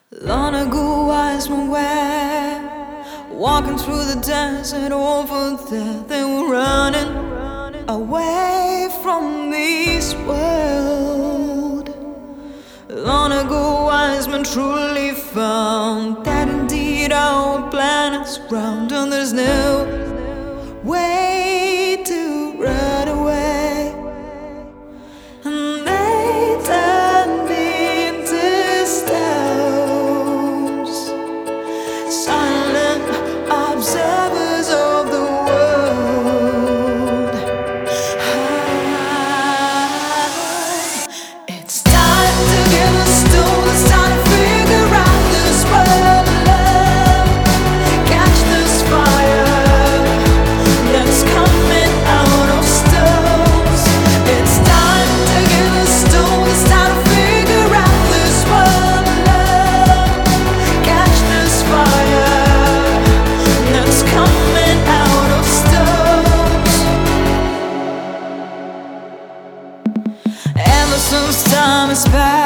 Long ago, wise men were walking through the desert over there. They were running away from this world. Long ago, wise men truly found that indeed our planet's round, and there's no way to run away. And they turned into stones, silent observers of the world. It's time to give a stone, it's time to figure out this world of love. Catch this fire that's coming out of stones. It's time to give a stone, it's time to figure out this world of love. Catch this fire that's coming out of stones. Ever since time has passed,